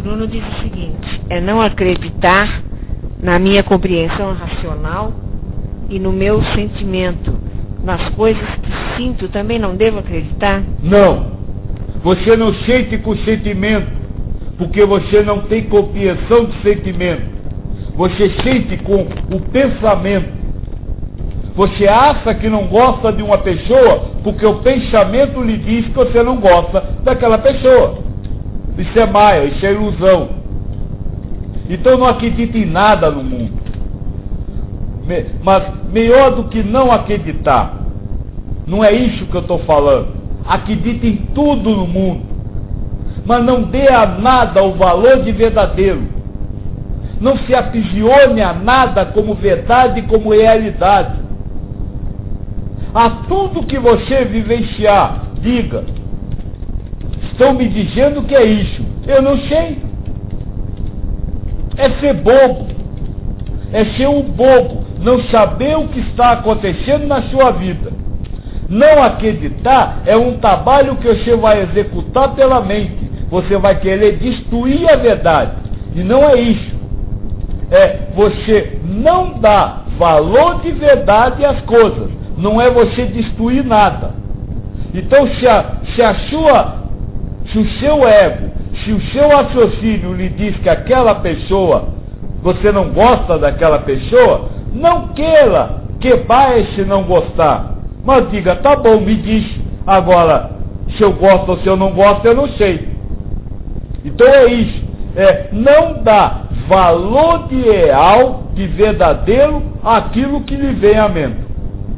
Bruno diz o seguinte: é não acreditar na minha compreensão racional e no meu sentimento. Nas coisas que sinto também não devo acreditar? Não. Você não sente com sentimento, porque você não tem compreensão de sentimento. Você sente com o pensamento. Você acha que não gosta de uma pessoa porque o pensamento lhe diz que você não gosta daquela pessoa. Isso é maia, isso é ilusão. Então não acredite em nada no mundo. Mas melhor do que não acreditar, não é isso que eu estou falando. Acredite em tudo no mundo, mas não dê a nada o valor de verdadeiro. Não se aprisione a nada como verdade, como realidade. A tudo que você vivenciar, diga: estão me dizendo que é isso, eu não sei. É ser bobo, é ser um bobo, não saber o que está acontecendo na sua vida. Não acreditar é um trabalho que você vai executar pela mente. Você vai querer destruir a verdade, e não é isso. É você não dar valor de verdade às coisas, não é você destruir nada. Então se o seu ego, se o seu raciocínio lhe diz que aquela pessoa, você não gosta daquela pessoa, não queira quebrar esse não gostar. Mas diga: tá bom, me diz. Agora, se eu gosto ou se eu não gosto, eu não sei. Então é isso. É não dar valor de real, de verdadeiro, àquilo que lhe vem à mente.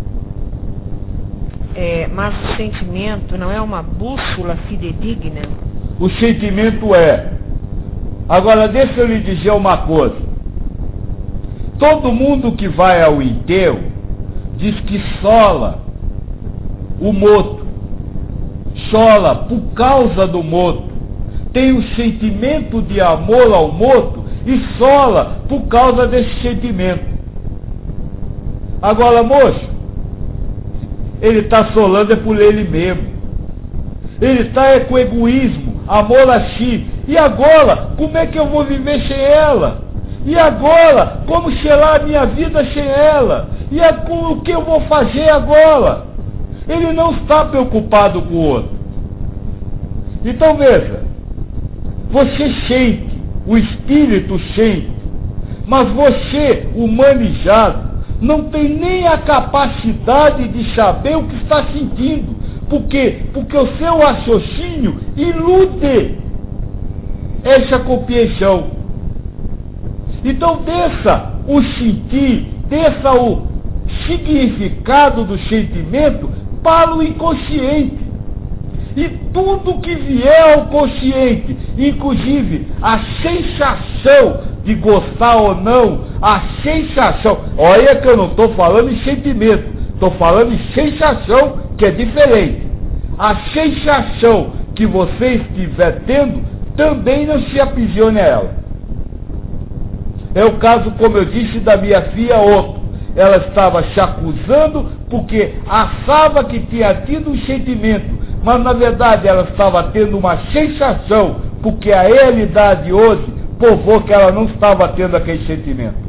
Mas o sentimento não é uma bússola fidedigna? O sentimento é. Agora, deixa eu lhe dizer uma coisa. Todo mundo que vai ao enterro diz que sola o morto. Sola por causa do morto. Tem um sentimento de amor ao morto e sola por causa desse sentimento. Agora, moço, ele está solando é por ele mesmo. Ele está com egoísmo, amor a si. E agora, como é que eu vou viver sem ela? E agora, como será a minha vida sem ela? E o que eu vou fazer agora? Ele não está preocupado com o outro. Então veja, você sente, o espírito sente, mas você, humanizado, não tem nem a capacidade de saber o que está sentindo. Por quê? Porque o seu raciocínio ilude essa compreensão. Então desça o sentir, desça o significado do sentimento para o inconsciente. E tudo que vier ao consciente, inclusive a sensação de gostar ou não, a sensação, olha que eu não estou falando em sentimento, estou falando em sensação, que é diferente. A sensação que você estiver tendo, também não se aprisione a ela. É o caso, como eu disse, da minha filha Otto. Ela estava se acusando porque achava que tinha tido um sentimento, mas na verdade ela estava tendo uma sensação, porque a realidade hoje provou que ela não estava tendo aquele sentimento.